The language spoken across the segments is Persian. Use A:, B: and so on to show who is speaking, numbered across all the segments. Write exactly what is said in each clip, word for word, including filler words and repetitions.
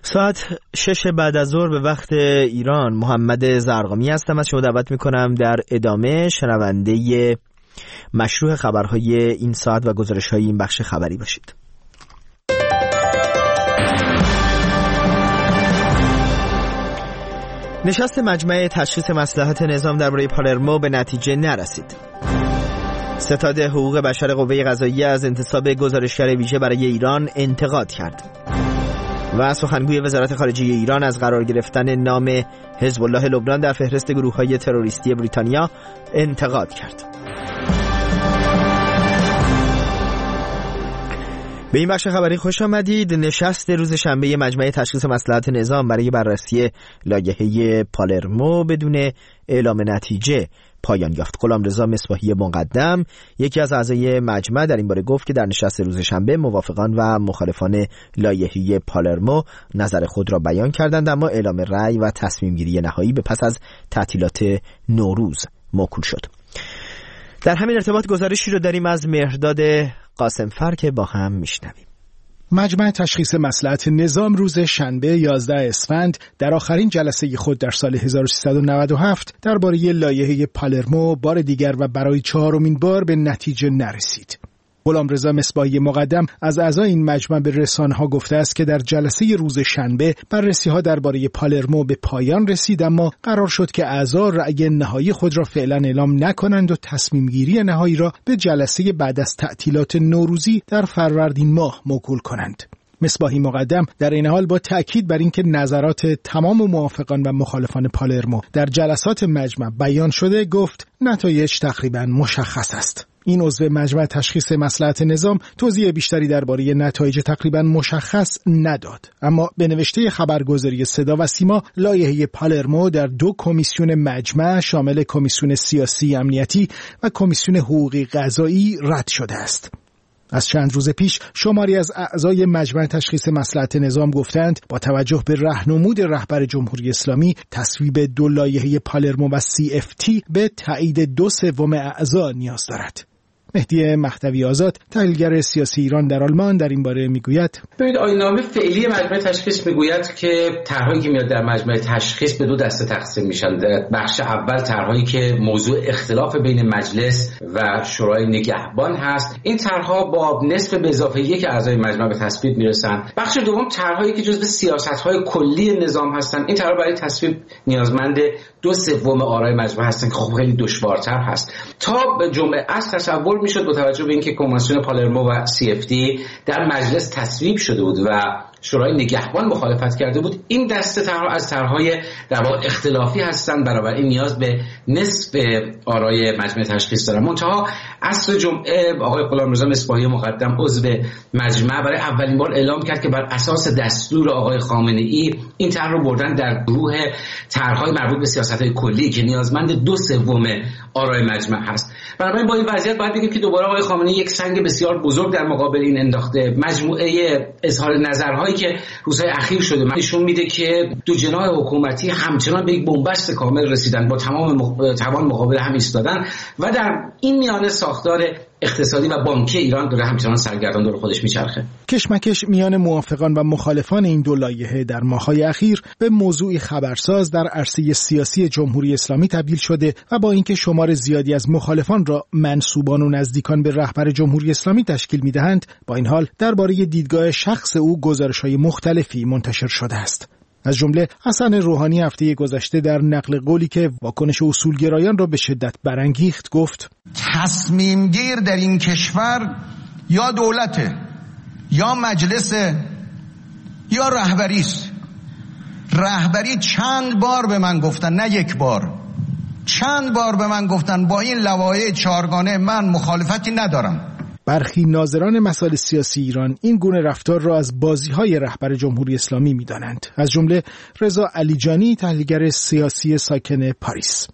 A: ساعت شش بعد از ظهر به وقت ایران. محمد زرقامی هستم. از شما دعوت میکنم در ادامه شنونده مشروع خبرهای این ساعت و گزارش‌های این بخش خبری باشید. نشست مجمع تشخیص مصلحت نظام درباره پالرمو به نتیجه نرسید. ستاد حقوق بشر قوه قضاییه از انتصاب گزارشگر ویژه برای ایران انتقاد کرد و سخنگوی وزارت خارجه ایران از قرار گرفتن نام حزب الله لبنان در فهرست گروه‌های تروریستی بریتانیا انتقاد کرد. به این بخش خبری خوش آمدید. نشست روز شنبه مجمع تشخیص مصلحت نظام برای بررسی لایحه پالرمو بدون اعلام نتیجه پایان یافت. غلامرضا مصباحی مقدم یکی از اعضای مجمع در این باره گفت که در نشست روز شنبه موافقان و مخالفان لایحه پالرمو نظر خود را بیان کردند، اما اعلام رأی و تصمیم گیری نهایی به پس از تعطیلات نوروز موکول شد. در همین ارتباط گزارشی رو داریم از مهرداد قاسمفر که با هم میشنویم.
B: مجمع تشخیص مصلحت نظام روز شنبه یازده اسفند در آخرین جلسه خود در سال هزار و سیصد و نود و هفت درباره لایحه پالرمو بار دیگر و برای چهارمین بار به نتیجه نرسید. غلامرضا مصباحی مقدم از اعضای این مجمع به رسانه‌ها گفته است که در جلسه روز شنبه بررسی‌ها درباره پالرمو به پایان رسید، اما قرار شد که اعضا رأی نهایی خود را فعلا اعلام نکنند و تصمیم گیری نهایی را به جلسه بعد از تعطیلات نوروزی در فروردین ماه موکول کنند. مصباحی مقدم در این حال با تأکید بر اینکه نظرات تمام موافقان و مخالفان پالرمو در جلسات مجمع بیان شده گفت نتایج تقریبا مشخص است. این عضو مجمع تشخیص مصلحت نظام توضیح بیشتری درباره نتایج تقریبا مشخص نداد، اما به نوشته خبرگزاری صدا و سیما لایحه پالرمو در دو کمیسیون مجمع شامل کمیسیون سیاسی امنیتی و کمیسیون حقوقی قضایی رد شده است. از چند روز پیش شماری از اعضای مجمع تشخیص مصلحت نظام گفتند با توجه به راهنمود رهبر جمهوری اسلامی تصویب دو لایحه پالرمو و سی اف تی به تایید دو سوم اعضا نیاز دارد. مهدی مهدوی آزاد تحلیلگر سیاسی ایران در آلمان در این باره میگوید:
C: ببینید آیین‌نامه فعلی مجمع تشخیص میگوید که طرحهایی که میاد در مجمع تشخیص به دو دسته تقسیم میشن. بخش اول طرحهایی که موضوع اختلاف بین مجلس و شورای نگهبان هست، این طرحها با نصف به اضافه یک اعضای مجمع به تصویب میرسن. بخش دوم طرحهایی که جزو سیاست‌های کلی نظام هستن، این طرحها برای تصویب نیازمند دو سوم آرای مجمع هستن که خب خیلی دشوارتر هست. تا به جمعه از تصور میشد با توجه به اینکه کنوانسیون پالرمو و سی اف دی در مجلس تصویب شده بود و شورای نگهبان مخالفت کرده بود، این دسته طرح از طرحهای در واقع اختلافی هستند، بنابراین نیاز به نصف آرای مجمع تشخیص دارن. منتها عصر جمعه آقای غلامرضا مصباحی مقدم عضو مجمع برای اولین بار اعلام کرد که بر اساس دستور آقای خامنه‌ای این طرح رو بردن در گروه طرحهای مربوط به سیاست‌های کلی که نیازمند دو سوم آرای مجمع هست. بنابراین با این وضعیت باید بگیم که دوباره آقای خامنه‌ای یک سنگ بسیار بزرگ در مقابل این انداخته. مجموعه اظهار نظرهایی که روزهای اخیر شده نشون میده که دو جناح حکومتی همچنان به یک بنبست کامل رسیدن، با تمام مق... توان مقابل هم ایستادن و در این میانه ساختار اقتصادی و بانکی ایران داره همچنان سرگردان دور خودش میچرخه.
B: کشمکش میان موافقان و مخالفان این دو لایحه در ماه‌های اخیر به موضوعی خبرساز در عرصه سیاسی جمهوری اسلامی تبدیل شده و با اینکه شمار زیادی از مخالفان را منسوبان و نزدیکان به رهبر جمهوری اسلامی تشکیل میدهند، با این حال درباره دیدگاه شخص او گزارش‌های مختلفی منتشر شده است. از جمله حسن روحانی هفته گذشته در نقل قولی که واکنش اصولگرایان را به شدت برانگیخت گفت:
D: تصمیم گیر در این کشور یا دولته یا مجلسه یا رهبری است. رهبری چند بار به من گفتن، نه یک بار، چند بار به من گفتن با این لوایح چهارگانه من مخالفتی ندارم.
B: برخی ناظران مسائل سیاسی ایران این گونه رفتار را از بازی‌های رهبر جمهوری اسلامی می‌دانند. از جمله رضا علیجانی تحلیلگر سیاسی ساکن پاریس.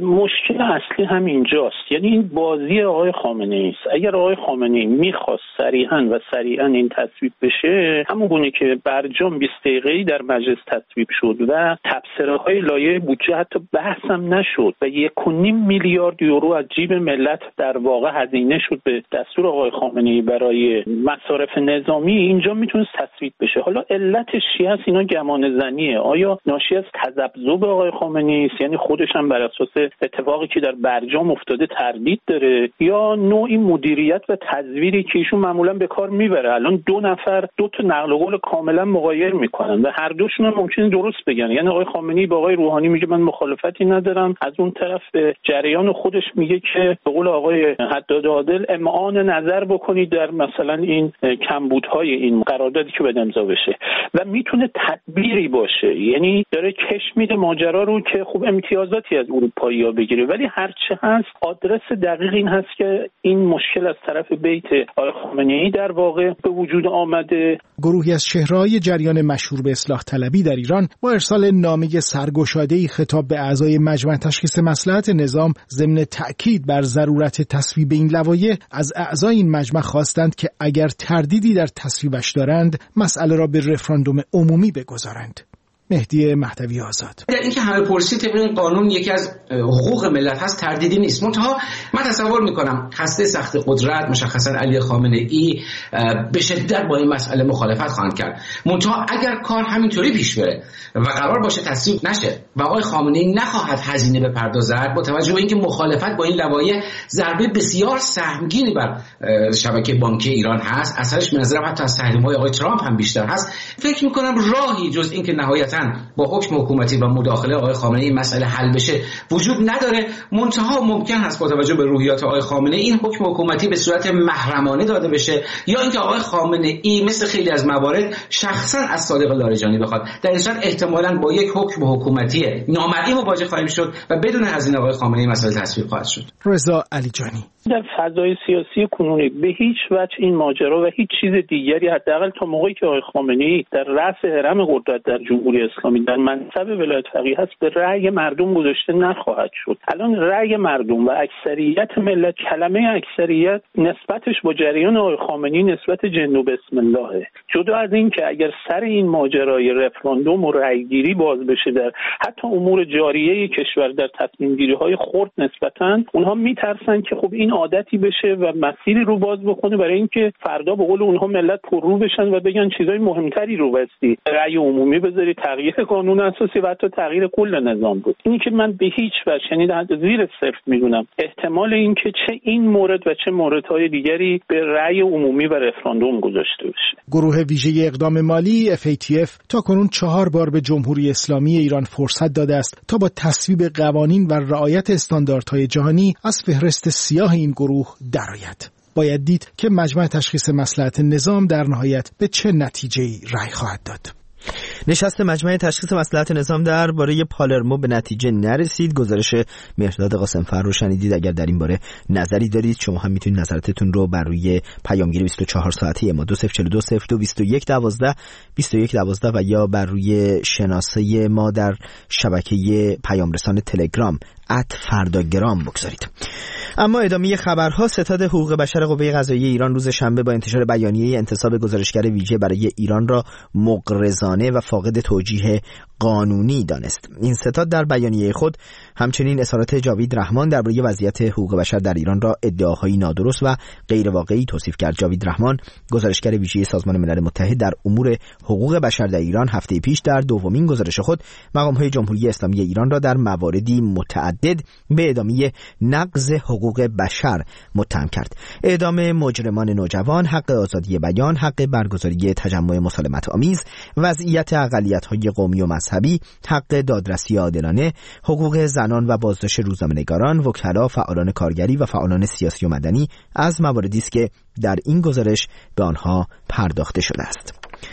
E: مشکل اصلی هم اینجاست، یعنی این بازی آقای خامنه‌ای است. اگر آقای خامنه‌ای میخواست صریحاً و سریعاً این تصویب بشه، همون گونه که برجام بیست دقیقه‌ای در مجلس تصویب شد و تبصره‌های لایحه بودجه حتی بحث هم نشد و یک و نیم میلیارد یورو از جیب ملت در واقع هزینه شد به دستور آقای خامنه‌ای برای مصارف نظامی، اینجا میتونه تصویب بشه. حالا علتش چی هست؟ اینا گمان زنیه. آیا ناشی از تذبذب آقای خامنه‌ای است، یعنی خودش هم بر اساس اتفاقی که در برجام افتاده تردید داره، یا نوعی مدیریت و تزویری که ایشون معمولا به کار میبره؟ الان دو نفر دو تا نقل قول کاملا مغایر میکنن و هر دوشون هم ممکنه درست بگن. یعنی آقای خامنه‌ای با آقای روحانی میگه من مخالفتی ندارم، از اون طرف به جریان خودش میگه که به قول آقای حداد عادل امعان نظر بکنید در مثلا این کمبودهای این قراردادی که به امضا بشه و میتونه تدبیری باشه، یعنی داره کش میده ماجرا رو که خوب امتیازاتی از اروپایی‌ها بگیره. ولی هرچه هست آدرس دقیق این هست که این مشکل از طرف بیت آقای خامنه‌ای در واقع به وجود آمده.
B: گروهی از چهره‌های جریان مشهور به اصلاح طلبی در ایران با ارسال نامه سرگشاده‌ای خطاب به اعضای مجمع تشخیص مصلحت نظام ضمن تأکید بر ضرورت تصویب این لوایح از اعضای این مجمع خواستند که اگر تردیدی در تصویبش دارند مسئله را به رفراندوم عمومی بگذارند. مهدی مهدوی آزاد.
C: در اینکه همه پرسید طبق این قانون یکی از حقوق ملت هست، تردیدی نیست. منتها من تصور میکنم هسته سخت قدرت مشخصا علی خامنه‌ای به شدت با این مسئله مخالفت خواهند کرد. منتها اگر کار همینطوری پیش بره و قرار باشه تصویب نشه و آقای خامنه‌ای نخواهد هزینه بپردازد، با توجه به اینکه مخالفت با این لوایح ضربه بسیار سهمگینی بر شبکه بانکی ایران هست، اثرش به نظرم حتی از تحریم‌های آقای ترامپ هم بیشتر هست، فکر میکنم راهی جز اینکه نهایتاً با حکم حکومتی و مداخله آقای خامنه‌ای این مسئله حل بشه وجود نداره. منتها ممکن است با توجه به روحیات آقای خامنه‌ای این حکم حکومتی به صورت محرمانه داده بشه، یا اینکه آقای خامنه‌ای مثل خیلی از موارد شخصا از صادق لاریجانی بخواد. در این صورت احتمالاً با یک حکم حکومتی نامرئی مواجه خواهیم شد و بدون هزینه آقای خامنه‌ای مسئله تصویب خواهد شد.
B: رضا علیجانی.
E: در فضای سیاسی کنونی به هیچ وجه این ماجرا و هیچ چیز دیگری حداقل تا موقعی که آقای خامنه‌ای در رأس هرم قدرت در جمهوری اسلامی در منصب ولایت فقیه هست به رأی مردم گذاشته نخواهد شد. الان رأی مردم و اکثریت ملت، کلمه اکثریت نسبتش با جریان آقای خامنه‌ای نسبت جن و بسم الله. جدا از این که اگر سر این ماجرای رفراندوم و رأیگیری باز بشه در حتی امور جاریه کشور در تصمیم گیری های خرد نسبتاً، اونها میترسن که خب این عادتی بشه و مسیری رو باز بکنه برای اینکه فردا به قول اونها ملت پررو بشن و بگن چیزای مهمتری رو بستی، رأی عمومی بذاری، تغییر قانون اساسی و حتی تغییر کل نظام بود. اینی که من به هیچ وجه یعنی زیر صفر میدونم احتمال اینکه چه این مورد و چه موردهای دیگری به رأی عمومی و رفراندوم گذاشته بشه.
B: گروه ویژه اقدام مالی اف ای تی اف تا کنون چهار بار به جمهوری اسلامی ایران فرصت داده است تا با تصویب قوانین و رعایت استانداردهای جهانی از فهرست سیاه این گروه درآید. باید دید که مجمع تشخیص مصلحت نظام در نهایت به چه نتیجه‌ای رأی خواهد داد.
A: نشست مجمع تشخیص مصلحت نظام درباره پالرمو به نتیجه نرسید. گزارش مهرداد قاسم‌فر رو شنیدید. اگر در این باره نظری دارید شما هم میتونید نظراتتون رو بر روی پیامگیر بیست و چهار ساعته ما دو صفر چهار دو صفر دو بیست و یک دوازده بیست و یک دوازده و یا بر روی شناسه ما در شبکه پیام رسان تلگرام ات فرداگرام بگذارید. اما ادامه خبرها. ستاد حقوق بشر قوه قضاییه ایران روز شنبه با انتشار بیانیه انتصاب گزارشگر ویژه برای ایران را مغرضانه و فاقد توجیه قانونی دانست. این ستاد در بیانیه خود همچنین اظهارات جاوید رحمان درباره وضعیت حقوق بشر در ایران را ادعاهایی نادرست و غیر واقعی توصیف کرد. جاوید رحمان گزارشگر ویژه سازمان ملل متحد در امور حقوق بشر در ایران هفته پیش در دومین گزارش خود مقام‌های جمهوری اسلامی ایران را در مواردی متعدد به ادامه نقض حقوق بشر متهم کرد. اعدام مجرمان نوجوان، حق آزادی بیان، حق برگزاری تجمع مسالمت آمیز، وضعیت اقلیت‌های قومی و مذهبی، حق دادرسی عادلانه، حقوق زنان و بازداشت روزنامه‌نگاران، وکلا، فعالان کارگری و فعالان سیاسی و مدنی از مواردی است که در این گزارش به آنها پرداخته شده است.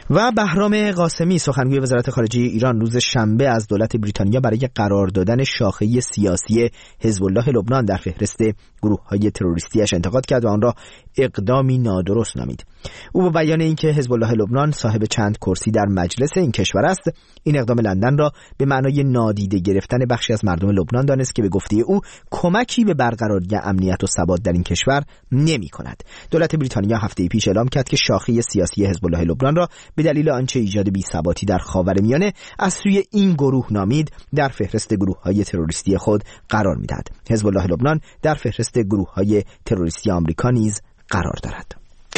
A: و بهرام قاسمی سخنگوی وزارت خارجه ایران روز شنبه از دولت بریتانیا برای قرار دادن شاخه سیاسی حزب الله لبنان در فهرست گروه‌های تروریستیش انتقاد کرد و آن را اقدامی نادرست نامید. او با بیان اینکه حزب الله لبنان صاحب چند کرسی در مجلس این کشور است، این اقدام لندن را به معنای نادیده گرفتن بخشی از مردم لبنان دانست که به گفته او کمکی به برقراری امنیت و ثبات در این کشور نمی‌کند. دولت بریتانیا هفته پیش اعلام کرد که شاخه سیاسی حزب الله لبنان را به دلیل آنچه ایجاد بی‌ثباتی در خاورمیانه از سوی این گروه نامید در فهرست گروه‌های تروریستی خود قرار می‌دهد. حزب الله لبنان در فهرست گروه‌های تروریستی آمریکا نیز قرار دارد.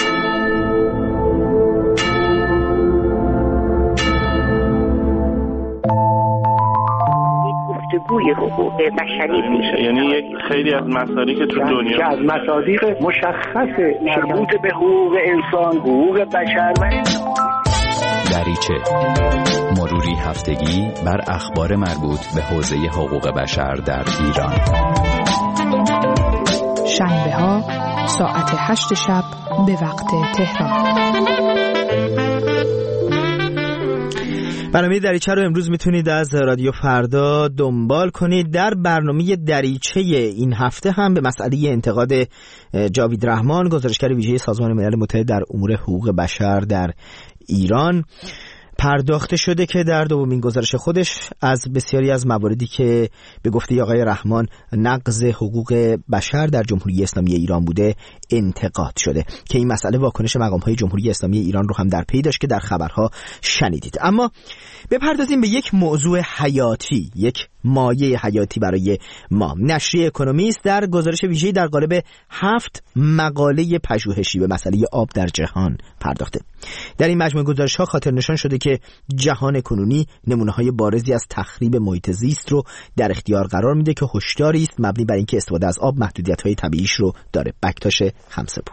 F: گفتگوی حقوق بشری میشه،
G: یعنی یک خیلی از مسائلی که تو دنیا
H: که از مصادیق مشخص مربوط به حقوق انسان، حقوق بشر و
I: دریچه مروری هفتگی بر اخبار مربوط به حوزه حقوق بشر در ایران.
J: شنبه ها ساعت هشت شب به وقت تهران.
A: برنامه دریچه رو امروز میتونید از رادیو فردا دنبال کنید. در برنامه دریچه این هفته هم به مسئله انتقاد جاوید رحمان، گزارشگر ویژه سازمان ملل متحد در امور حقوق بشر در ایران، پرداخته شده که در دومین گزارش خودش از بسیاری از مواردی که به گفته آقای رحمان نقض حقوق بشر در جمهوری اسلامی ایران بوده انتقاد شده که این مسئله واکنش مقام‌های جمهوری اسلامی ایران رو هم در پی داشت که در خبرها شنیدید. اما بپردازیم به یک موضوع حیاتی، یک مایه حیاتی برای ما. نشریه اکونومیست در گزارش ویژه‌ای در قالب هفت مقاله پژوهشی به مسئله آب در جهان پرداخته. در این مجموعه گزارش‌ها خاطر نشان شده که جهان کنونی نمونه‌های بارزی از تخریب محیط زیست رو در اختیار قرار میده که هشداری است مبنی بر اینکه استفاده از آب محدودیت‌های طبیعیش رو داره. بکتاش خمسه‌پور.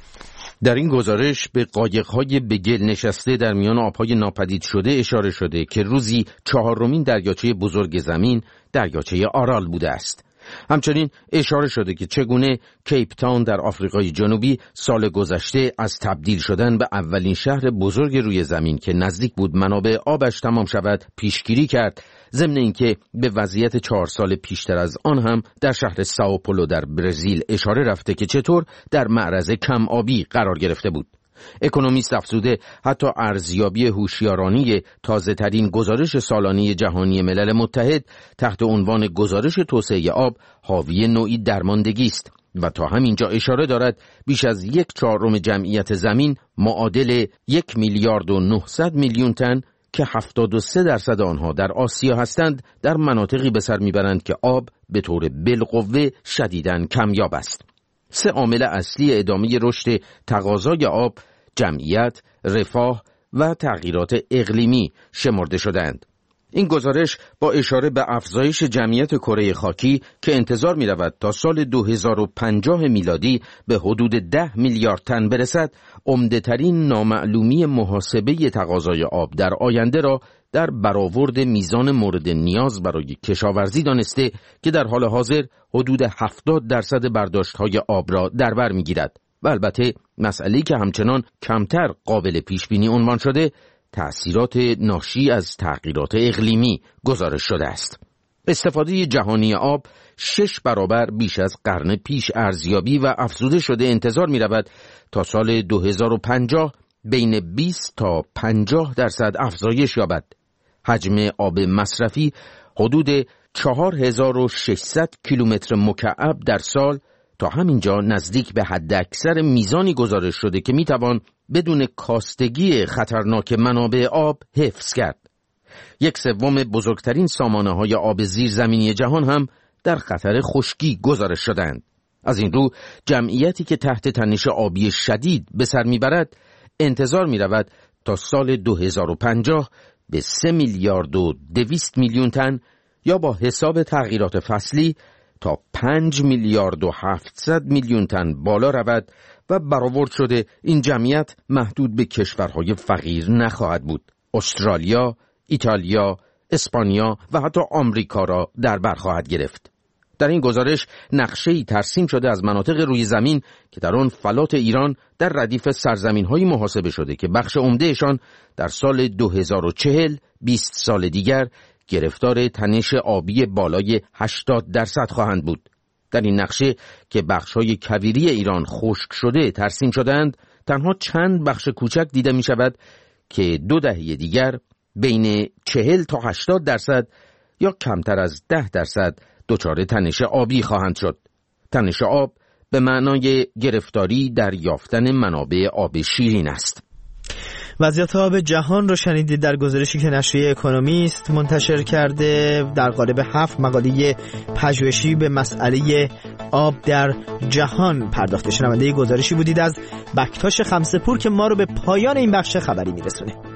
K: در این گزارش به قایق‌های به گل نشسته در میان آب‌های ناپدید شده اشاره شده که روزی چهارمین دریاچه بزرگ زمین دریاچه آرال بوده است. همچنین اشاره شده که چگونه کیپ تاون در آفریقای جنوبی سال گذشته از تبدیل شدن به اولین شهر بزرگ روی زمین که نزدیک بود منابع آبش تمام شود پیشگیری کرد، ضمن اینکه به وضعیت چهار سال پیشتر از آن هم در شهر سائو پائولو در برزیل اشاره رفته که چطور در معرض کم آبی قرار گرفته بود. اکونومیست افزوده حتی ارزیابی هوشیارانه تازه ترین گزارش سالانه جهانی ملل متحد تحت عنوان گزارش توسعه آب حاوی نوعی درماندگی است و تا همینجا اشاره دارد بیش از یک چهارم جمعیت زمین معادل یک میلیارد و نهصد میلیون تن که هفتاد و سه درصد آنها در آسیا هستند در مناطقی به سر میبرند که آب به طور بالقوه شدیداً کمیاب است. سه عامل اصلی ادامه رشد تقاضای آب جمعیت، رفاه و تغییرات اقلیمی شمرده شدند. این گزارش با اشاره به افزایش جمعیت کره خاکی که انتظار می رود تا سال دو هزار و پنجاه میلادی به حدود ده میلیارد تن برسد، عمده‌ترین نامعلومی محاسبه تقاضای آب در آینده را در برآورد میزان مورد نیاز برای کشاورزی دانسته که در حال حاضر حدود هفتاد درصد برداشت‌های آب را در بر می‌گیرد. و البته مسئله‌ای که همچنان کمتر قابل پیش‌بینی عنوان شده، تأثیرات ناشی از تغییرات اقلیمی گزارش شده است. استفاده جهانی آب شش برابر بیش از قرن پیش ارزیابی و افزوده شده انتظار می‌رود تا سال دو هزار و پنجاه بین بیست تا پنجاه درصد افزایش یابد. حجم آب مصرفی حدود چهار هزار و ششصد کیلومتر مکعب در سال تا همینجا نزدیک به حد اکثر میزانی گزارش شده که میتوان بدون کاستگی خطرناک منابع آب حفظ کرد. یک سوم بزرگترین سامانه های آب زیرزمینی جهان هم در خطر خشکی گزارش شدند. از این رو جمعیتی که تحت تنش آبی شدید به سر میبرد انتظار میرود تا سال دو هزار و پنجاه به سه میلیارد و دویست میلیون تن یا با حساب تغییرات فصلی تا پنج میلیارد و هفتصد میلیون تن بالا رود و برآورد شده این جمعیت محدود به کشورهای فقیر نخواهد بود. استرالیا، ایتالیا، اسپانیا و حتی آمریکا را در بر خواهد گرفت. در این گزارش نقشه‌ای ترسیم شده از مناطق روی زمین که در آن فلات ایران در ردیف سرزمین‌هایی محاسبه شده که بخش عمدهشان در سال دو هزار و چهل، بیست سال دیگر گرفتار تنش آبی بالای هشتاد درصد خواهند بود. در این نقشه که بخش‌های کویری ایران خشک شده ترسیم شدند، تنها چند بخش کوچک دیده می شود که دو دهه دیگر بین چهل تا هشتاد درصد یا کمتر از ده درصد دچار تنش آبی خواهند شد. تنش آب به معنای گرفتاری در یافتن منابع آب شیرین است.
A: وضعیت آب جهان رو شنیدید در گزارشی که نشریه اکونومیست منتشر کرده در قالب هفت مقاله پژوهشی به مسئله آب در جهان پرداخته. شنونده گزارشی بودید از بکتاش خمسه‌پور که ما رو به پایان این بخش خبری میرسونه.